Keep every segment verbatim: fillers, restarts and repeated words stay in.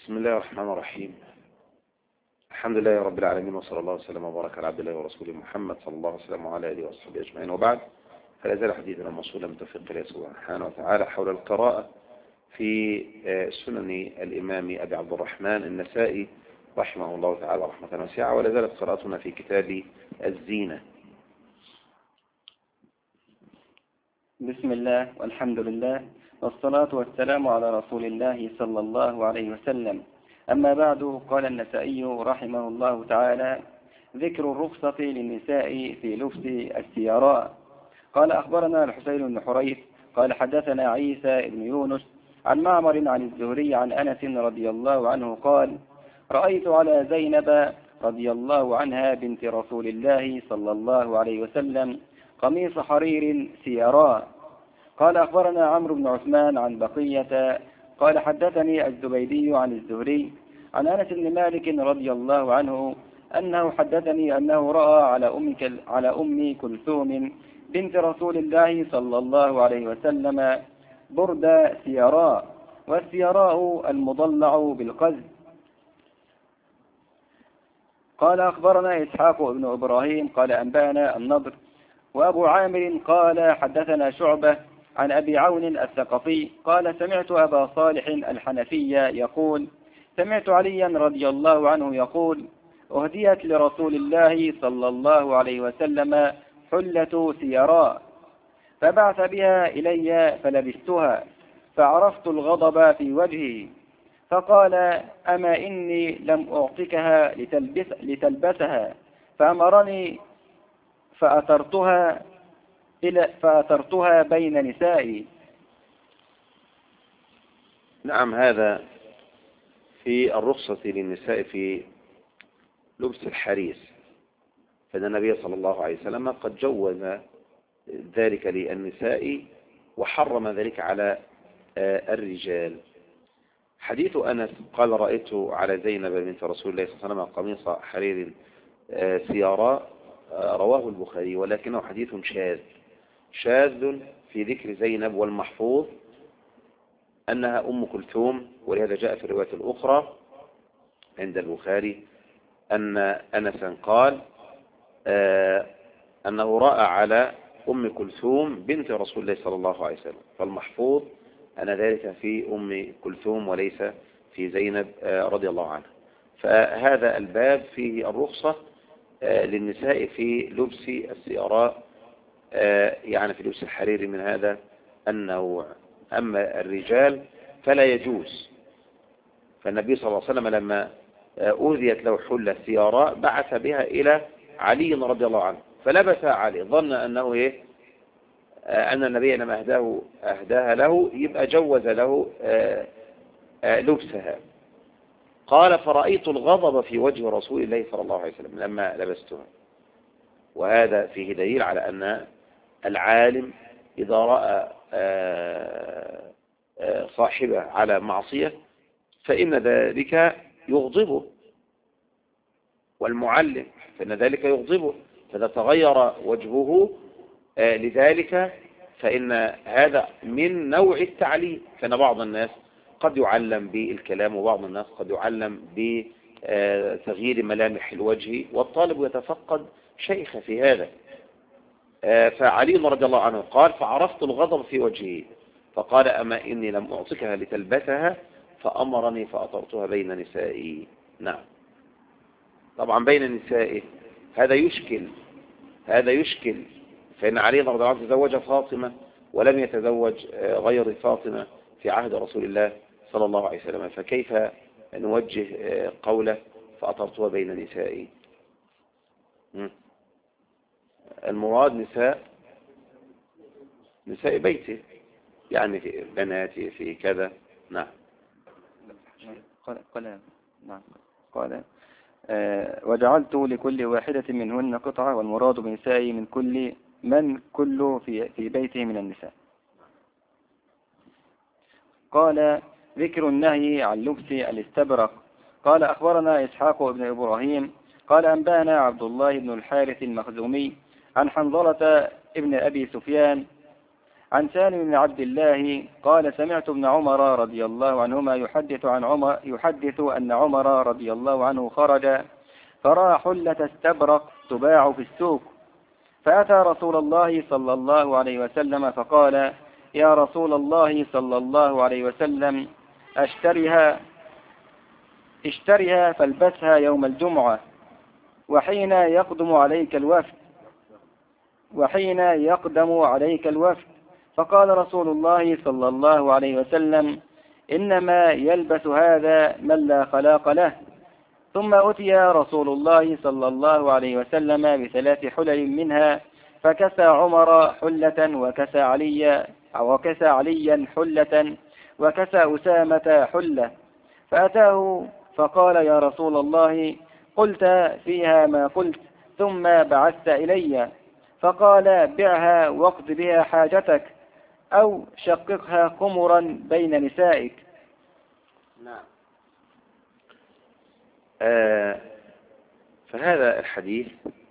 بسم الله الرحمن الرحيم. الحمد لله رب العالمين، وصلى الله وسلم وبارك على عبد الله ورسوله محمد صلى الله عليه وسلم وعلى اله وصحبه اجمعين، وبعد. فلا زال حديثنا موصولا من توفيق الله سبحانه وتعالى حول القراءة في سنن الإمام أبي عبد الرحمن النسائي رحمه الله تعالى رحمة واسعة، ولا زالت قراءتنا في كتاب الزينة. بسم الله والحمد لله والصلاة والسلام على رسول الله صلى الله عليه وسلم. أما بعد، قال النسائي رحمه الله تعالى: ذكر الرخصة للنساء في لبس السيراء. قال أخبرنا الحسين بن حريث قال حدثنا عيسى بن يونس عن معمر عن الزهري عن أنس رضي الله عنه قال: رأيت على زينب رضي الله عنها بنت رسول الله صلى الله عليه وسلم قميص حرير سيراء. قال أخبرنا عمرو بن عثمان عن بقية قال حدثني الزبيدي عن الزهري عن أنس بن مالك رضي الله عنه أنه حدثني أنه رأى على أم على أم كلثوم بنت رسول الله صلى الله عليه وسلم برد سيراء، والسيراء المضلع بالقز. قال أخبرنا إسحاق بن إبراهيم قال أنبأنا النضر وأبو عامر قال حدثنا شعبة عن أبي عون الثقفي قال سمعت أبا صالح الحنفي يقول: سمعت عليا رضي الله عنه يقول: أهديت لرسول الله صلى الله عليه وسلم حلة سيراء، فبعث بها إلي فلبستها، فعرفت الغضب في وجهه، فقال: أما إني لم أعطكها لتلبس لتلبسها، فأمرني فأثرتها إلى فأثرتها بين نسائي. نعم، هذا في الرخصة للنساء في لبس الحرير، فإن النبي صلى الله عليه وسلم قد جوز ذلك للنساء وحرم ذلك على الرجال. حديث أنس قال: رأيت على زينب بنت رسول الله صلى الله عليه وسلم قميص حرير سيراء، رواه البخاري، ولكنه حديث شاذ شاذ في ذكر زينب، والمحفوظ أنها أم كلثوم، ولهذا جاء في الرواية الأخرى عند البخاري أن أنسا قال آه أنه رأى على أم كلثوم بنت رسول الله صلى الله عليه وسلم، فالمحفوظ أن ذلك في أم كلثوم وليس في زينب آه رضي الله عنها. فهذا الباب فيه الرخصة آه للنساء في لبس السيراء، آه يعني في لبس الحرير من هذا النوع. أما الرجال فلا يجوز، فالنبي صلى الله عليه وسلم لما أوذيت له حلة سيراء بعث بها إلى علي رضي الله عنه، فلبس علي، ظن أنه إيه؟ أن النبي لما أهداه أهداها له يبقى جوز له آآ آآ لبسها. قال: فرأيت الغضب في وجه رسول الله صلى الله عليه وسلم لما لبستها. وهذا فيه دليل على أن العالم إذا رأى صاحبه على معصية فإن ذلك يغضبه، والمعلم فإن ذلك يغضبه، فإذا تغير وجهه لذلك فإن هذا من نوع التعليم. فإن بعض الناس قد يعلم بالكلام، وبعض الناس قد يعلم بتغيير ملامح الوجه، والطالب يتفقد شيخ في هذا. فعلي رضي الله عنه قال: فعرفت الغضب في وجهه، فقال: أما إني لم أعطكها لتلبسها، فأمرني فأطرتها بين نسائي. نعم، طبعا بين نسائه هذا يشكل هذا يشكل فإن علي رضي الله عنه تزوج فاطمة ولم يتزوج غير فاطمة في عهد رسول الله صلى الله عليه وسلم، فكيف نوجه قوله فأطرتها بين نسائي؟ المراد نساء نساء بيته، يعني في بناته في كذا. نعم. قال قال نعم قال آه وجعلت لكل واحدة منهن قطعة، والمراد بنسائي من كل من كل في في بيته من النساء. قال: ذكر النهي عن لبس الاستبرق. قال أخبرنا إسحاق بن إبراهيم قال أنبأنا عبد الله بن الحارث المخزومي عن حنظلة ابن أبي سفيان عن سالم بن عبد الله قال سمعت ابن عمر رضي الله عنهما يحدث عن عمر يحدث أن عمر رضي الله عنه خرج فرأى حلة استبرق تباع في السوق، فأتى رسول الله صلى الله عليه وسلم فقال يا رسول الله صلى الله عليه وسلم اشتريها اشتريها فالبسها يوم الجمعة وحين يقدم عليك الوفد وحين يقدم عليك الوفد فقال رسول الله صلى الله عليه وسلم إنما يلبس هذا من لا خلاق له. ثم أتي رسول الله صلى الله عليه وسلم بثلاث حلل منها، فكسى عمر حلة وكسى علي وكسى عليا حلة وكسى أسامة حلة، فأتاه فقال يا رسول الله قلت فيها ما قلت ثم بعثت إلي، فقال بعها واقض بها حاجتك أو شققها قمرا بين نسائك. نعم. آه فهذا الحديث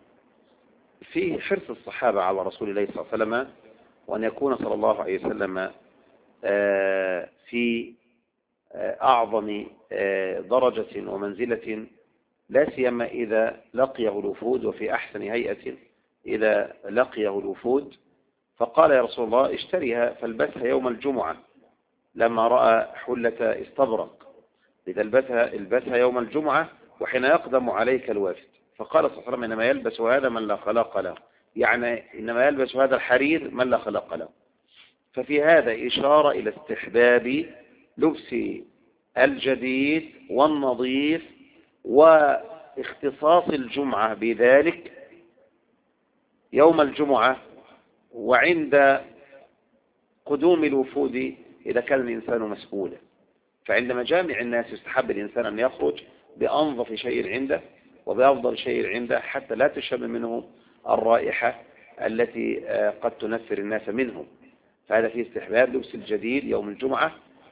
فيه حرص الصحابة على رسول الله صلى الله عليه وسلم، وأن يكون صلى الله عليه وسلم آه في آه أعظم آه درجة ومنزلة، لا سيما إذا لقيه الوفود، وفي أحسن هيئة إذا لقيه الوفود. فقال يا رسول الله اشتريها فالبسها يوم الجمعة، لما رأى حلة استبرق إذا البسها البسها يوم الجمعة وحين يقدم عليك الوافد. فقال صلى الله عليه وسلم إنما يلبس هذا من لا خلاق له، يعني إنما يلبس هذا الحرير من لا خلاق له. ففي هذا إشارة إلى استحباب لبس الجديد والنظيف، واختصاص الجمعة بذلك يوم الجمعة وعند قدوم الوفود إذا كان الإنسان مسؤولا. فعند مجامع الناس يستحب الإنسان أن يخرج بأنظف شيء عنده وبأفضل شيء عنده، حتى لا تشم منه الرائحة التي قد تنفر الناس منه. فهذا فيه استحباب لبس الجديد يوم الجمعة،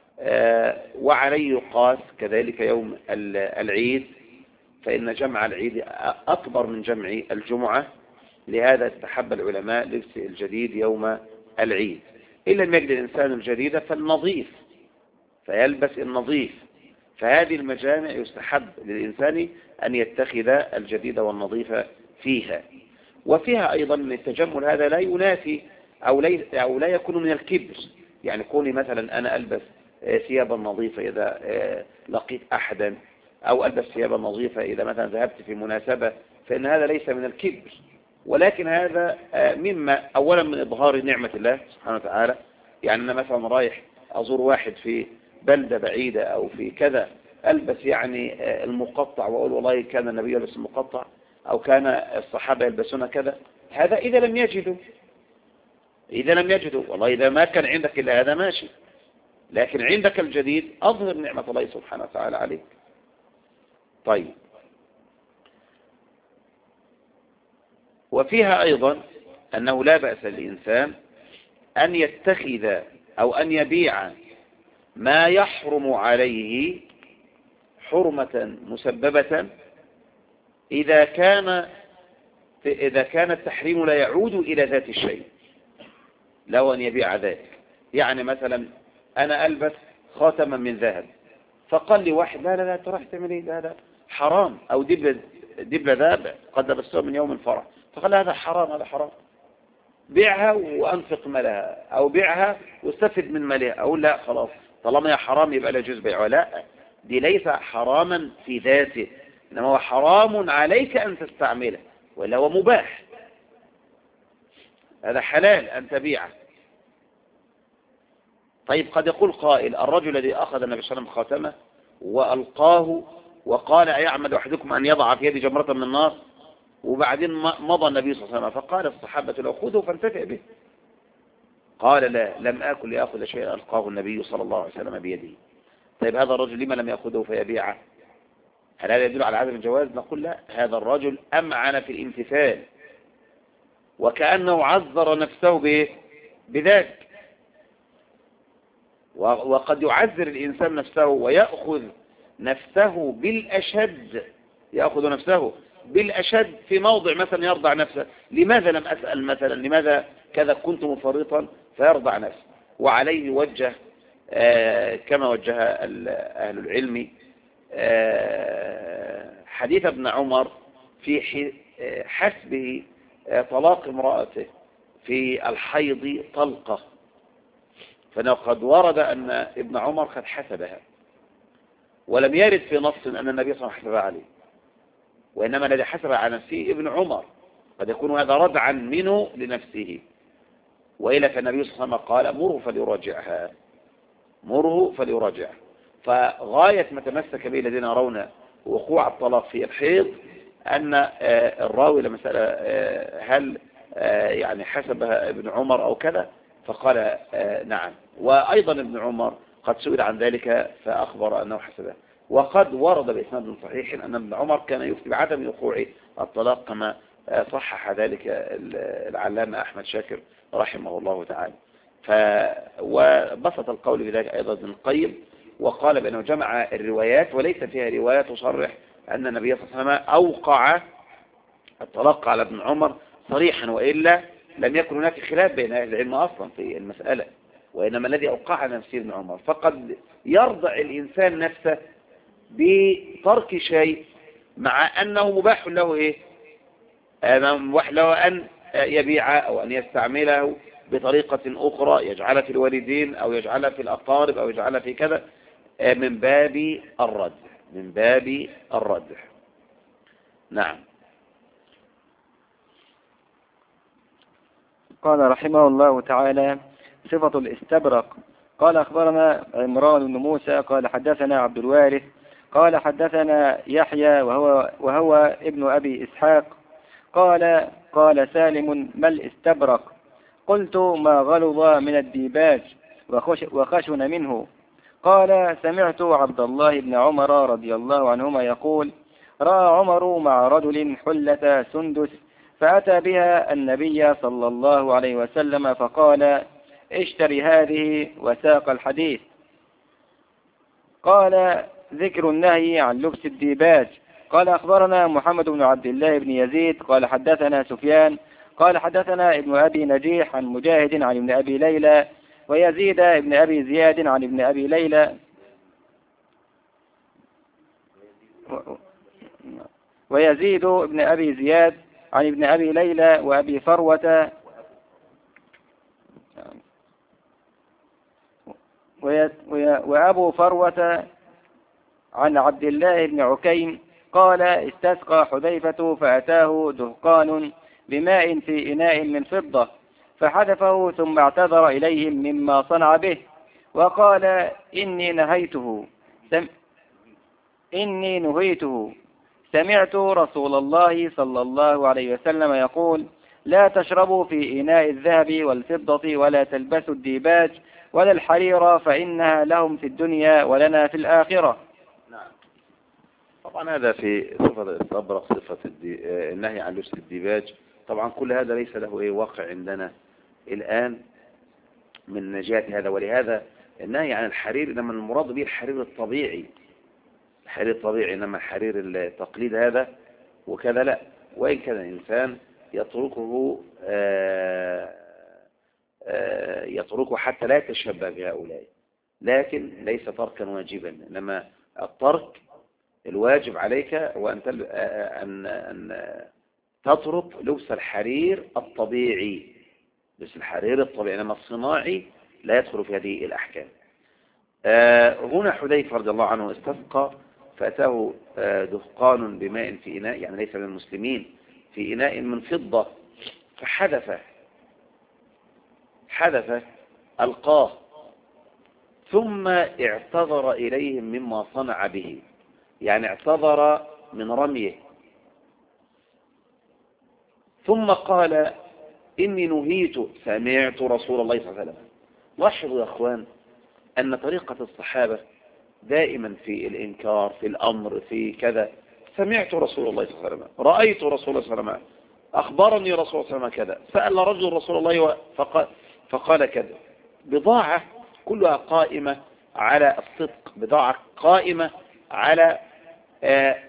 وعليه يقاس كذلك يوم العيد، فإن جمع العيد أكبر من جمع الجمعة، لهذا استحب العلماء لبس الجديد يوم العيد. إلا لم يجد الإنسان الجديد فالنظيف فيلبس النظيف. فهذه المجامع يستحب للإنسان أن يتخذ الجديد والنظيف فيها. وفيها أيضا من التجمل هذا لا ينافي أو لا, أو لا يكون من الكبر، يعني كوني مثلا أنا ألبس ثيابا نظيفة إذا لقيت أحدا، أو ألبس ثيابا نظيفة إذا مثلا ذهبت في مناسبة، فإن هذا ليس من الكبر، ولكن هذا مما أولا من إظهار نعمة الله سبحانه وتعالى. يعني أنا مثلا رايح أزور واحد في بلدة بعيدة أو في كذا، ألبس يعني المقطع وأقول والله كان النبي يلبس المقطع أو كان الصحابة يلبسون كذا، هذا إذا لم يجدوا إذا لم يجدوا والله إذا ما كان عندك إلا هذا ماشي، لكن عندك الجديد أظهر نعمة الله سبحانه وتعالى عليك. طيب، وفيها أيضا أنه لا بأس للإنسان أن يتخذ أو أن يبيع ما يحرم عليه حرمة مسببة إذا كان إذا كان التحريم لا يعود إلى ذات الشيء، له أن يبيع ذلك. يعني مثلا أنا ألبس خاتما من ذهب، فقال لي واحد لا لا لا تروح تعمل ايه، هذا حرام، أو دبلة دبلة ذهب قد لبستها من يوم الفرح، فقال هذا حرام هذا حرام، بيعها وأنفق مالها، أو بيعها واستفد من مالها. أقول لا خلاص طالما هي حرام يبقى لا يجوز بيعها. لا، دي ليس حراما في ذاته، إنما هو حرام عليك أن تستعمله، ولا هو مباح. هذا حلال أن تبيعه. طيب، قد يقول قائل الرجل الذي أخذ النبي صلى الله عليه وسلم خاتمه وألقاه وقال أيعمد أحدكم أن يضع في يد جمرة من النار، وبعدين مضى النبي صلى الله عليه وسلم فقال الصحابة له خذوا فانتفع به، قال لا لم آكل لأخذ شيئا ألقاه النبي صلى الله عليه وسلم بيده. طيب، هذا الرجل لما لم يأخذه فيبيعه؟ هل هذا يدل على عدم الجواز؟ نقول لا، هذا الرجل أمعن في الامتثال، وكأنه عذر نفسه به بذلك. وقد يعذر الإنسان نفسه ويأخذ نفسه بالأشد، يأخذ نفسه بالأشد في موضع مثلا يرضع نفسه. لماذا لم أسأل مثلا، لماذا كذا كنت مفرطا فيرضع نفسه. وعليه وجه كما وجه أهل العلم حديث ابن عمر في حسبه طلاق امرأته في الحيض طلقة، فإنه قد ورد أن ابن عمر قد حسبها، ولم يرد في نص أن النبي صلى الله عليه وسلم حسبها عليه، وإنما الذي حسب على نفسه ابن عمر، قد يكون هذا ردعا منه لنفسه، وإلا فالنبي صلى الله عليه وسلم قال مره فليراجعها، مره فليراجعها. فغاية ما تمسك به الذين يرون وقوع الطلاق في الحيض أن الراوي لما سأل هل يعني حسبها ابن عمر أو كذا، فقال نعم. وأيضا ابن عمر قد سئل عن ذلك فأخبر أنه حسبها. وقد ورد بإسناد صحيح أن ابن عمر كان يفتي بعدم وقوع الطلاق كما صحح ذلك العلامة أحمد شاكر رحمه الله تعالى. ف وبسط القول بذلك أيضا ابن القيم، وقال بأنه جمع الروايات وليس فيها رواية تصرح أن النبي صلى الله عليه وسلم أوقع الطلاق على ابن عمر صريحا، وإلا لم يكن هناك خلاف بين أهل العلم أصلا في المسألة، وإنما الذي أوقع نفسه ابن عمر. فقد يرضع الإنسان نفسه بترك شيء مع أنه مباح له إيه؟ مباح له أن يبيع أو أن يستعمله بطريقة أخرى، يجعلها في الوالدين أو يجعلها في الأقارب أو يجعلها في كذا، من باب الرد، من باب الرد. نعم. قال رحمه الله تعالى: صفة الاستبرق. قال أخبرنا عمران بن موسى قال حدثنا عبد الوارث قال حدثنا يحيى وهو, وهو ابن أبي إسحاق قال قال سالم: ما الاستبرق؟ قلت: ما غلظ من الديباج وخش وخشن منه. قال: سمعت عبد الله بن عمر رضي الله عنهما يقول: رأى عمر مع رجل حلة سندس فأتى بها النبي صلى الله عليه وسلم فقال: اشتري هذه، وساق الحديث. قال: ذكر النهي عن لبس الديباج. قال أخبرنا محمد بن عبد الله بن يزيد قال حدثنا سفيان قال حدثنا ابن أبي نجيح عن مجاهد عن ابن أبي ليلى ويزيد ابن أبي زياد عن ابن أبي ليلى ويزيد ابن أبي زياد عن ابن أبي ليلى وأبي فروة وأبو فروة عن عبد الله بن عكيم قال: استسقى حذيفة فأتاه دهقان بماء في إناء من فضة فحذفه ثم اعتذر إليهم مما صنع به وقال: إني نهيته سم إني نهيته سمعت رسول الله صلى الله عليه وسلم يقول: لا تشربوا في إناء الذهب والفضة ولا تلبسوا الديباج ولا الحرير فإنها لهم في الدنيا ولنا في الآخرة. نعم. طبعا هذا في صفة الاستبرق، صفة النهي عن لبس الديباج. طبعا كل هذا ليس له ايه واقع عندنا الآن من نجاة هذا، ولهذا النهي عن الحرير إنما المراد به الحرير الطبيعي، الحرير الطبيعي، إنما حرير التقليد هذا وكذا لا. وإن كان الإنسان يتركه آآ آآ يتركه حتى لا يتشبه بهؤلاء، لكن ليس تركا واجبا، إنما الترك الواجب عليك هو أن أن أن تترك لبس الحرير الطبيعي، لبس الحرير الطبيعي، إنما الصناعي لا يدخل في هذه الأحكام. هنا حذيفة رضي الله عنه استسقى فأتاه دهقان بماء في إناء، يعني ليس من المسلمين، في إناء من فضة فحذفه حذفه ألقاه ثم اعتذر إليهم مما صنع به، يعني اعتذر من رميه، ثم قال: إني نهيت سمعت رسول الله صلى الله عليه وسلم. لاحظوا يا أخوان أن طريقة الصحابة دائما في الإنكار، في الأمر، في كذا، سمعت رسول الله صلى الله عليه وسلم، رأيت رسول الله صلى الله عليه وسلم، أخبرني رسول الله صلى الله عليه وسلم كذا، سأل رجل رسول الله فقال, فقال كذا. بضاعة كلها قائمة على الصدق، بضاعة قائمة على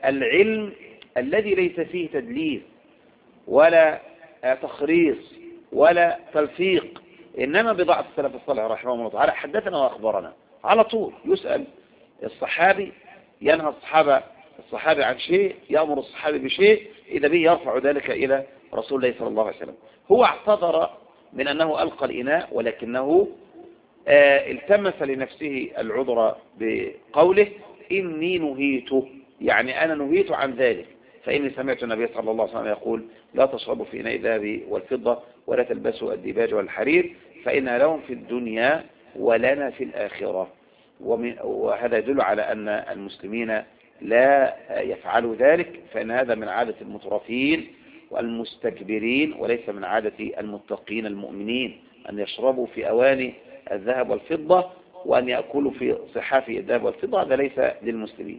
العلم الذي ليس فيه تدليس ولا تخريص ولا تلفيق، إنما بضاعة السلف الصالح رحمه الله تعالى حدثنا وأخبرنا على طول. يسأل الصحابي، ينهى الصحابة الصحابي عن شيء، يأمر الصحابي بشيء، إذا به يرفع ذلك إلى رسول الله صلى الله عليه وسلم. هو اعتذر من أنه ألقى الإناء، ولكنه آه التمس لنفسه العذر بقوله إني نهيت، يعني أنا نهيت عن ذلك، فإني سمعت النبي صلى الله عليه وسلم يقول لا تشربوا في إناء الذهب والفضة ولا تلبسوا الديباج والحرير فإنها لهم في الدنيا ولنا في الآخرة. وهذا يدل على أن المسلمين لا يفعلوا ذلك، فإن هذا من عادة المترفين والمستكبرين، وليس من عادة المتقين المؤمنين أن يشربوا في أواني الذهب والفضة وأن يأكلوا في صحاف الذهب والفضة، هذا ليس للمسلمين.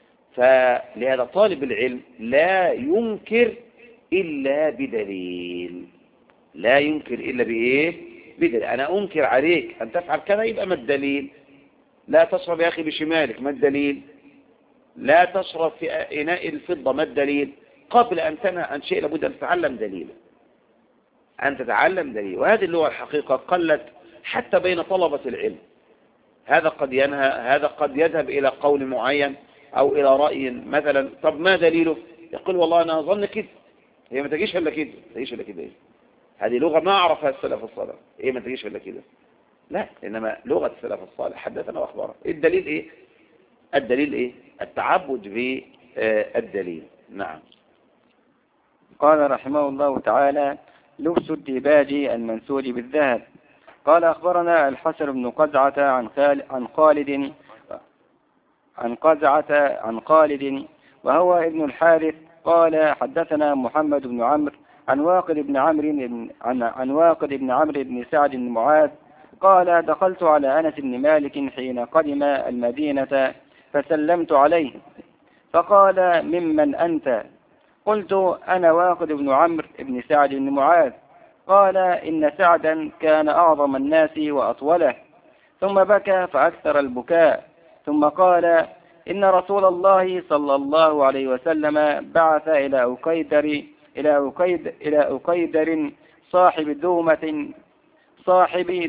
فلهذا طالب العلم لا ينكر إلا بدليل، لا ينكر إلا بإيه؟ بدليل. أنا أنكر عليك أن تفعل كذا، يبقى ما الدليل؟ لا تشرب يا أخي بشمالك، ما الدليل؟ لا تشرب في إناء الفضة، ما الدليل؟ قبل أن تنهى عن شيء لابد أن تتعلم دليله، أن تتعلم دليل. وهذه اللغة الحقيقة قلت حتى بين طلبة العلم. هذا قد ينهى، هذا قد يذهب إلى قول معين أو إلى رأي مثلا، طب ما دليله؟ يقول والله أنا أظن كده، هي ما تجيش إلا كده، ما تجيش إلا كده. إيه؟ هذه لغة ما عرفها السلف الصالح، إيه ما تجيش إلا كده؟ لا، إنما لغة السلف الصالح حدثنا وأخبرنا. الدليل إيه؟ الدليل إيه؟ التعبد بالدليل. نعم. قال رحمه الله تعالى: لبس الديباج المنسوج بالذهب. قال أخبرنا الحسن بن قزعة عن عن خالد عن قزعة عن خالد وهو ابن الحارث قال حدثنا محمد بن عمرو عن واقد بن عمرو عن عن واقد بن عمرو بن سعد بن معاذ قال: دخلت على أنس بن مالك حين قدم المدينة فسلمت عليه فقال: ممن أنت؟ قلت: أنا واقد بن عمرو بن سعد بن معاذ. قال: إن سعدا كان أعظم الناس وأطوله. ثم بكى فأكثر البكاء، ثم قال: إن رسول الله صلى الله عليه وسلم بعث إلى أكيدر إلى أكيد إلى أكيدر صاحب دومة صاحب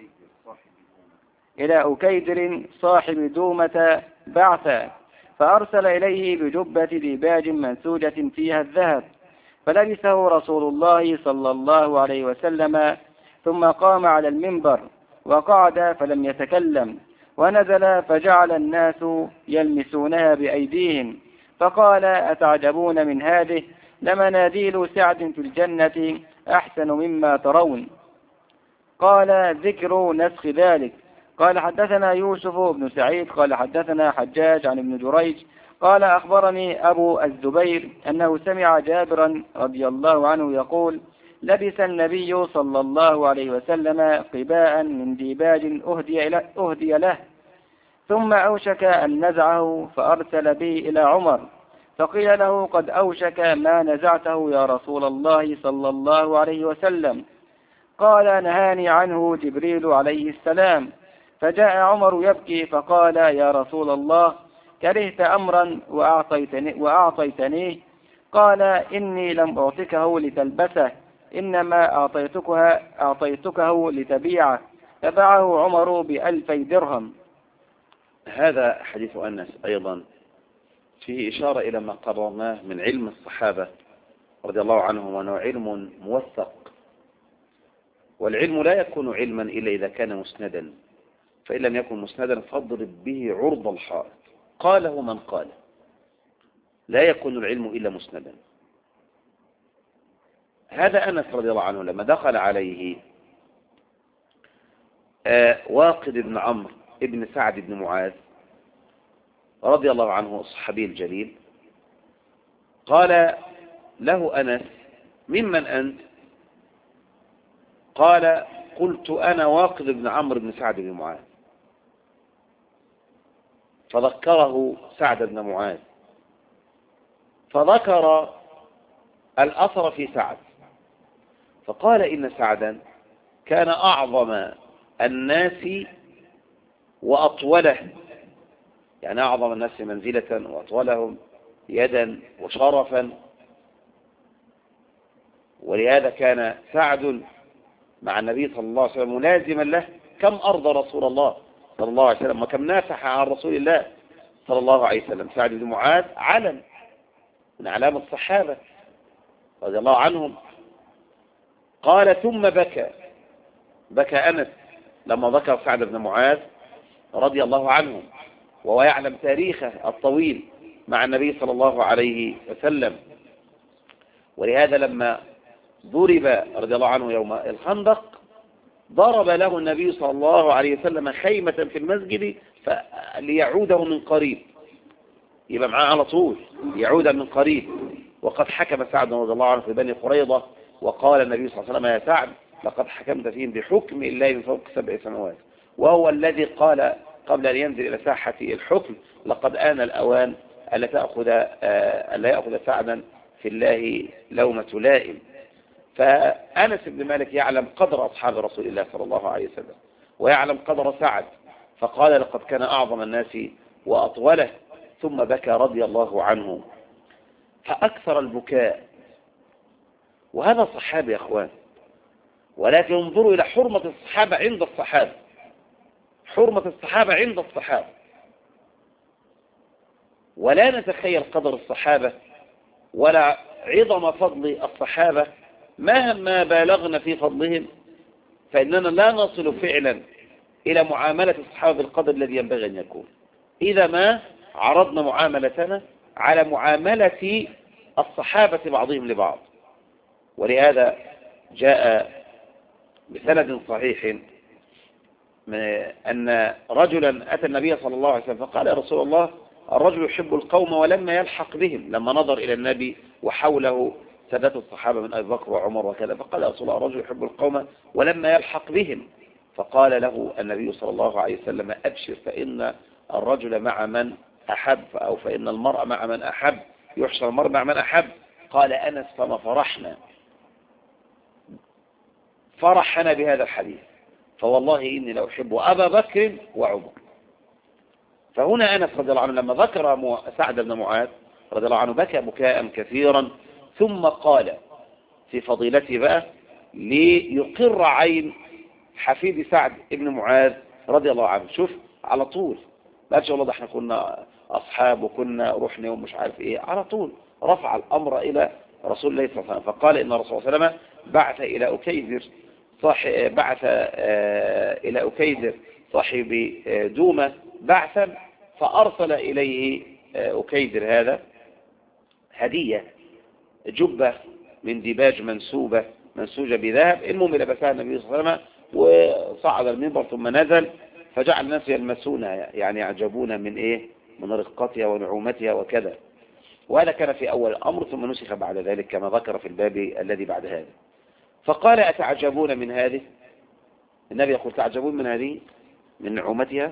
إلى أكيدر صاحب دومة بعثا، فأرسل إليه بجبة ديباج منسوجة فيها الذهب، فلبسه رسول الله صلى الله عليه وسلم، ثم قام على المنبر وقعد فلم يتكلم، ونزل فجعل الناس يلمسونها بأيديهم، فقال: أتعجبون من هذه؟ لمناديل سعد في الجنة أحسن مما ترون. قال: ذكر نسخ ذلك. قال: حدثنا يوسف بن سعيد قال حدثنا حجاج عن ابن جريج قال: أخبرني أبو الزبير أنه سمع جابرا رضي الله عنه يقول: لبس النبي صلى الله عليه وسلم قباء من ديباج أهدي له، ثم أوشك أن نزعه فأرسل به إلى عمر، فقيل له: قد أوشك ما نزعته يا رسول الله صلى الله عليه وسلم. قال: نهاني عنه جبريل عليه السلام. فجاء عمر يبكي فقال: يا رسول الله، كرهت أمرا وأعطيتني وأعطيتنيه. قال: إني لم أعطكه لتلبسه، إنما أعطيتكه, أعطيتكه لتبيعه. فباعه عمر بألفي درهم. هذا حديث أنس أيضا فيه إشارة إلى ما قررناه من علم الصحابة رضي الله عنهم، وأنه علم موثق، والعلم لا يكون علما إلا إذا كان مسندا، فإن لم يكن مسندا فاضرب به عرض الحائط. قاله من قال، لا يكون العلم إلا مسندا. هذا أنس رضي الله عنه لما دخل عليه آه واقد بن عمرو ابن سعد بن معاذ رضي الله عنه الصحابي الجليل، قال له أنس: ممن أنت؟ قال: قلت: أنا واقد بن عمرو بن سعد بن معاذ. فذكره سعد بن معاذ، فذكر الأثر في سعد، فقال: إن سعدا كان أعظم الناس وأطوله، يعني أعظم الناس منزلة وأطولهم يدا وشرفا، ولهذا كان سعد مع النبي صلى الله عليه وسلم ملازما له، كم أرضى رسول الله صلى الله عليه وسلم وكم نافح عن رسول الله صلى الله عليه وسلم. سعد بن معاذ علم من أعلام الصحابة رضي الله عنهم. قال ثم بكى بكى أنس لما ذكر سعد بن معاذ رضي الله عنه، وهو يعلم تاريخه الطويل مع النبي صلى الله عليه وسلم. ولهذا لما ضرب رضي الله عنه يوم الخندق ضرب له النبي صلى الله عليه وسلم خيمة في المسجد ليعوده من قريب، يبقى معاه على طول يعود من قريب. وقد حكم سعد رضي الله عنه في بني قريظة، وقال النبي صلى الله عليه وسلم يا سعد لقد حكمت فيهم بحكم الله من فوق سبع سنوات، وهو الذي قال قبل أن ينزل إلى ساحة الحكم لقد آن الأوان ألا تأخذ ألا يأخذ سعدا في الله لومة لائم. فأنس بن مالك يعلم قدر أصحاب رسول الله صلى الله عليه وسلم ويعلم قدر سعد، فقال لقد كان أعظم الناس وأطوله، ثم بكى رضي الله عنه فأكثر البكاء. وهذا صحابي يا أخوان، ولكن انظروا إلى حرمة الصحابة عند الصحابة، حرمة الصحابة عند الصحابة، ولا نتخيل قدر الصحابة ولا عظم فضل الصحابة مهما بالغنا في فضلهم، فإننا لا نصل فعلا إلى معاملة الصحابة بالقدر الذي ينبغي أن يكون إذا ما عرضنا معاملتنا على معاملة الصحابة بعضهم لبعض. ولهذا جاء بسند صحيح أن رجلا أتى النبي صلى الله عليه وسلم فقال يا رسول الله الرجل يحب القوم ولما يلحق بهم، لما نظر إلى النبي وحوله سادات الصحابة من أبي بكر وعمر وكذا، فقال يا رسول الله الرجل يحب القوم ولما يلحق بهم، فقال له النبي صلى الله عليه وسلم أبشر فإن الرجل مع من أحب، أو فإن المرء مع من أحب، يحشر المرء مع من أحب. قال أنس فما فرحنا فرحنا بهذا الحديث، فوالله إني لو أحب أبا بكر وعمر. فهنا أنس رضي الله عنه لما ذكر سعد بن معاذ رضي الله عنه بكى بكاء كثيرا، ثم قال في فضيلته بقى ليقر عين حفيد سعد بن معاذ رضي الله عنه. شوف على طول لا شاء الله ده احنا كنا أصحاب وكنا رحنا ومش عارف ايه، على طول رفع الأمر إلى رسول الله صلى الله عليه وسلم، فقال إن الرسول صلى الله عليه وسلم بعث إلى أكيدر صاحب بعث إلى أكيدر صاحب دومة بعثا، فأرسل إليه أكيدر هذا هدية جبة من ديباج منسوبة منسوجة بذهب، المهم لبسها النبي صلى الله عليه وسلم وصعد المنبر ثم نزل، فجعل الناس يلمسونها يعني يعجبون من إيه من رقتها ونعومتها وكذا. وهذا كان في أول الأمر، ثم نسخ بعد ذلك كما ذكر في الباب الذي بعد هذا. فقال أتعجبون من هذه؟ النبي يقول تعجبون من هذه من نعومتها؟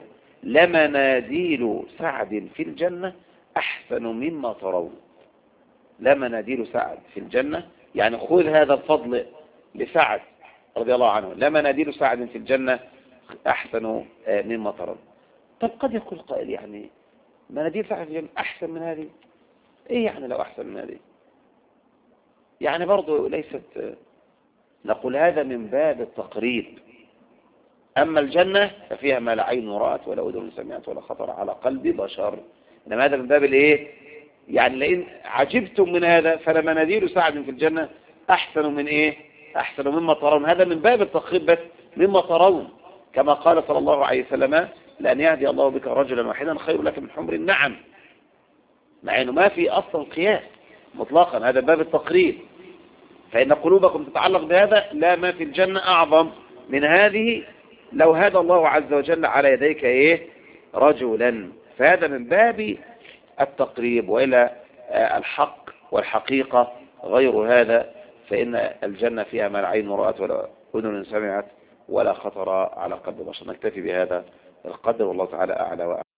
لمناديل سعد في الجنة أحسن مما ترون. لمناديل سعد في الجنة يعني خذ هذا الفضل لسعد رضي الله عنه، لمناديل سعد في الجنة أحسن مما ترون. طب قد يقول قائل يعني مناديل سعد في الجنة أحسن من هذه؟ إيه يعني لو أحسن من هذه؟ يعني برضو ليست، نقول هذا من باب التقريب. أما الجنة ففيها ما لا عين رأت ولا أذن سمعت ولا خطر على قلب بشر، إنما هذا من باب الإيه يعني لئن عجبتم من هذا فلمناديل سعد في الجنة أحسن من إيه أحسن مما ترون. هذا من باب التقريب بس مما ترون، كما قال صلى الله عليه وسلم لأن يهدي الله بك رجلا واحدا خير لك من حمر النعم، مع أنه ما في أصلا قياس مطلقا، هذا باب التقريب. فإن قلوبكم تتعلق بهذا، لا ما في الجنة أعظم من هذه لو هدى الله عز وجل على يديك إيه رجلا. فهذا من باب التقريب، وإلى الحق والحقيقة غير هذا، فإن الجنة فيها ما لا عين رأت ولا أذن سمعت ولا خطر على قلب بشر. نكتفي بهذا القدر والله تعالى أعلى وأعلى.